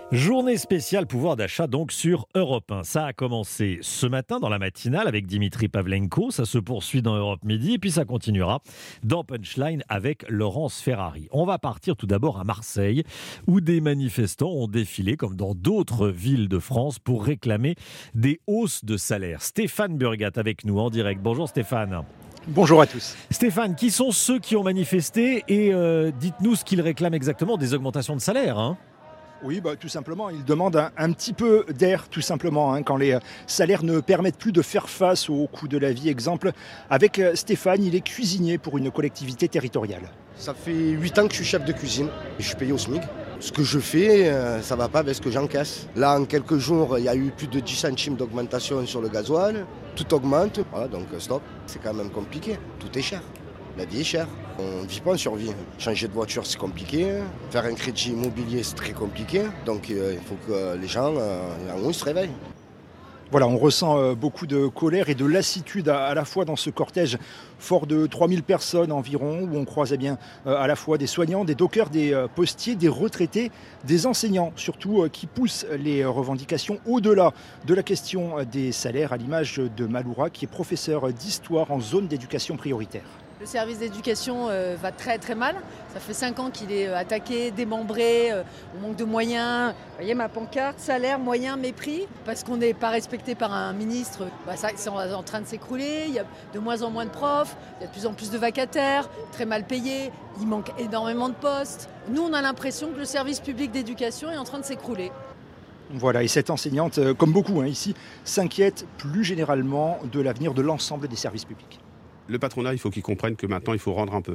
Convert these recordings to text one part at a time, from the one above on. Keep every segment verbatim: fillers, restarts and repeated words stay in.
Journée spéciale pouvoir d'achat donc sur Europe un. Ça a commencé ce matin dans la matinale avec Dimitri Pavlenko, ça se poursuit dans Europe Midi et puis ça continuera dans Punchline avec Laurence Ferrari. On va partir tout d'abord à Marseille où des manifestants ont défilé comme dans d'autres villes de France pour réclamer des hausses de salaire. Stéphane Burgat avec nous en direct. Bonjour Stéphane. Bonjour à tous. Stéphane, qui sont ceux qui ont manifesté et euh, dites-nous ce qu'ils réclament exactement, des augmentations de salaire hein. Oui, bah, tout simplement, ils demandent un, un petit peu d'air, tout simplement, hein, quand les salaires ne permettent plus de faire face au coût de la vie. Exemple, avec Stéphane, il est cuisinier pour une collectivité territoriale. Ça fait huit ans que je suis chef de cuisine et je suis payé au SMIC. Ce que je fais, ça va pas avec ce que j'encaisse. Là, en quelques jours, il y a eu plus de dix centimes d'augmentation sur le gasoil. Tout augmente, voilà, donc stop. C'est quand même compliqué, tout est cher. La vie est chère, on ne vit pas en survie. Changer de voiture, c'est compliqué. Faire un crédit immobilier, c'est très compliqué. Donc euh, il faut que les gens, euh, en haut, se réveillent. Voilà, on ressent euh, beaucoup de colère et de lassitude à, à la fois dans ce cortège fort de trois mille personnes environ, où on croise eh bien, euh, à la fois des soignants, des dockers, des euh, postiers, des retraités, des enseignants, surtout euh, qui poussent les revendications au-delà de la question des salaires, à l'image de Maloura, qui est professeur d'histoire en zone d'éducation prioritaire. Le service d'éducation euh, va très très mal. Ça fait cinq ans qu'il est euh, attaqué, démembré, euh, on manque de moyens. Vous voyez ma pancarte, salaire, moyens, mépris. Parce qu'on n'est pas respecté par un ministre, bah, ça, c'est en train de s'écrouler. Il y a de moins en moins de profs, il y a de plus en plus de vacataires, très mal payés. Il manque énormément de postes. Nous, on a l'impression que le service public d'éducation est en train de s'écrouler. Voilà, et cette enseignante, comme beaucoup hein, ici, s'inquiète plus généralement de l'avenir de l'ensemble des services publics. Le patronat, il faut qu'il comprenne que maintenant, il faut rendre un peu.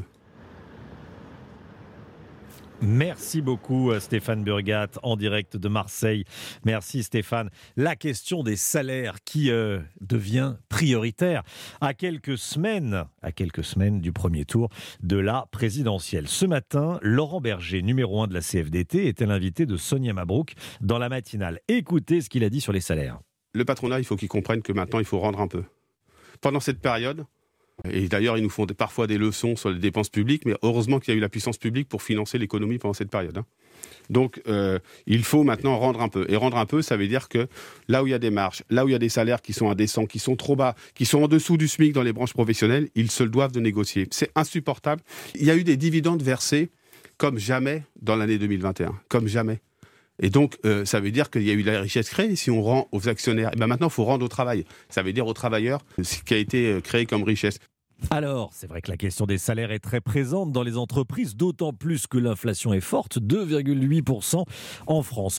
Merci beaucoup Stéphane Burgat en direct de Marseille. Merci Stéphane. La question des salaires qui euh, devient prioritaire à quelques semaines, à quelques semaines du premier tour de la présidentielle. Ce matin, Laurent Berger, numéro un de la C F D T, était l'invité de Sonia Mabrouk dans la matinale. Écoutez ce qu'il a dit sur les salaires. Le patronat, il faut qu'il comprenne que maintenant, il faut rendre un peu. Pendant cette période, et d'ailleurs, ils nous font parfois des leçons sur les dépenses publiques, mais heureusement qu'il y a eu la puissance publique pour financer l'économie pendant cette période. Hein. Donc, euh, il faut maintenant rendre un peu. Et rendre un peu, ça veut dire que là où il y a des marges, là où il y a des salaires qui sont indécents, qui sont trop bas, qui sont en dessous du SMIC dans les branches professionnelles, ils se le doivent de négocier. C'est insupportable. Il y a eu des dividendes versés comme jamais dans l'année deux mille vingt et un. Comme jamais. Et donc, euh, ça veut dire qu'il y a eu de la richesse créée. Si on rend aux actionnaires, et ben maintenant, il faut rendre au travail. Ça veut dire aux travailleurs ce qui a été créé comme richesse. Alors, c'est vrai que la question des salaires est très présente dans les entreprises, d'autant plus que l'inflation est forte, deux virgule huit pour cent en France.